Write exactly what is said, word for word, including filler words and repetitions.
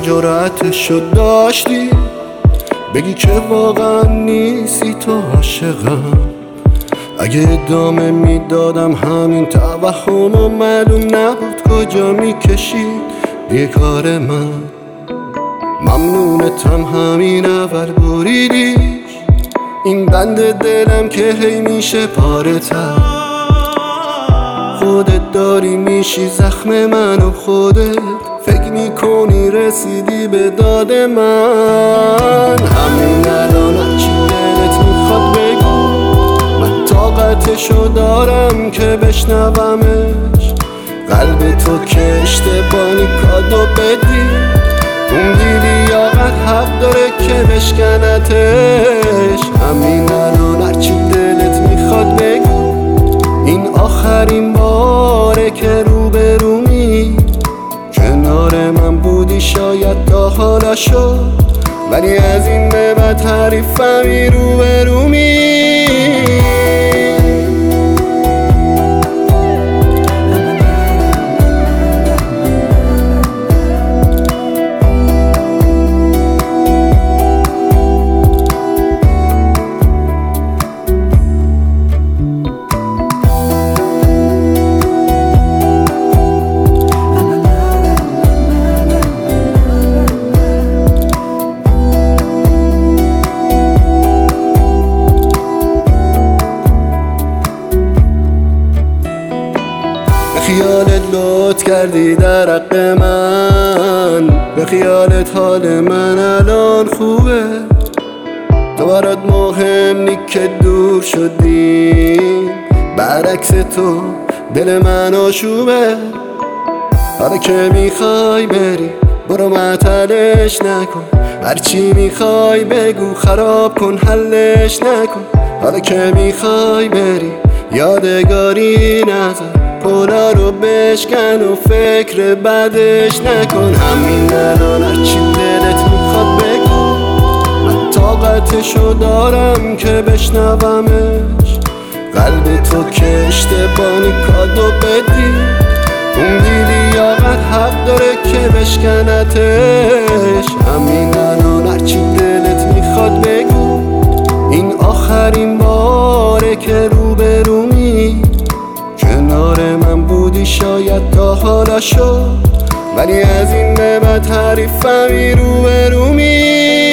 جرأتشو داشتی بگی که واقعا نیستی تو عاشقم؟ اگه ادامه میدادم همین توهم و معلوم نبود کجا میکشید بیکار من. ممنونتم همین اول بریدیش این بند دلم که هی میشه پاره تر. خودت داری میشی زخم من و خودت فکر میکنی رسیدی به داد من. همین الان هرچی دلت میخواد بگو، من طاقتشو دارم که بشنومش. قلب تو که اشتباهی کادو بدی، اون دیلی یاقت حق داره که بشکنتش. همین الان هرچی دلت میخواد بگو، این آخرین باره که روبرومی. کنار من بودی شاید تا حالا شد، ولی از این به بعد تعریفمی روبرومی. خیالت لطف کردی در حق من، به خیالت حال من الان خوبه. تو برات مهم نی که دور شدی، برعکس تو دل من آشوبه. حالا که میخوای بری برو معطلش نکن، هرچی میخوای بگو خراب کن حلش نکن. حالا که میخوای بری یادگاری نذار، پولا رو بشکن و فکر بعدش نکن. همین الان هرچی دلت میخواد بگو، من طاقتشو دارم که بشنومش. قلب تو که اشتباهی کادو بدی، اون دیلی یاقت حق داره که بشکنتش. همین الان هرچی دلت میخواد بگو، این آخرین باره که روبرومی. کنار من بودی شاید تا حالا شد، ولی از این به بعد تعریفمی روبرومی.